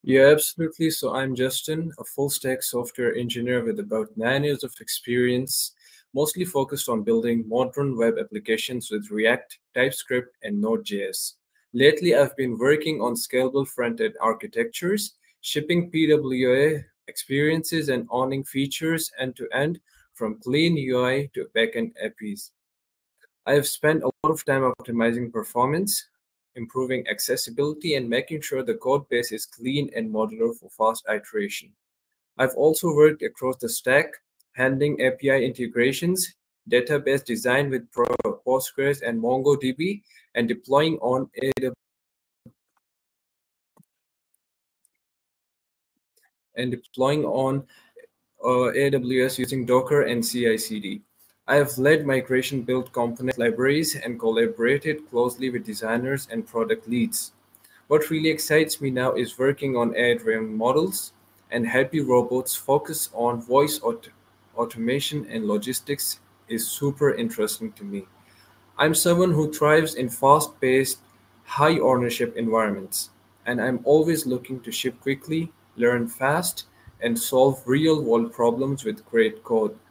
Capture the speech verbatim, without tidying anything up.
Yeah, absolutely. So I'm Justin, a full stack software engineer with about nine years of experience, mostly focused on building modern web applications with React, TypeScript, and Node.js. Lately, I've been working on scalable front-end architectures, shipping P W A experiences, and owning features end-to-end from clean U I to backend A P Is. I have spent a lot of time optimizing performance, improving accessibility, and making sure the code base is clean and modular for fast iteration. I've also worked across the stack, handling A P I integrations, database design with Pro- Postgres and MongoDB, and deploying on A W and deploying on uh, A W S using Docker and C I C D. I have led migration, built component libraries, and collaborated closely with designers and product leads. What really excites me now is working on A I-driven models and happy robots focus on voice aut- automation and logistics is super interesting to me. I'm someone who thrives in fast-paced, high-ownership environments, and I'm always looking to ship quickly, learn fast, and solve real-world problems with great code.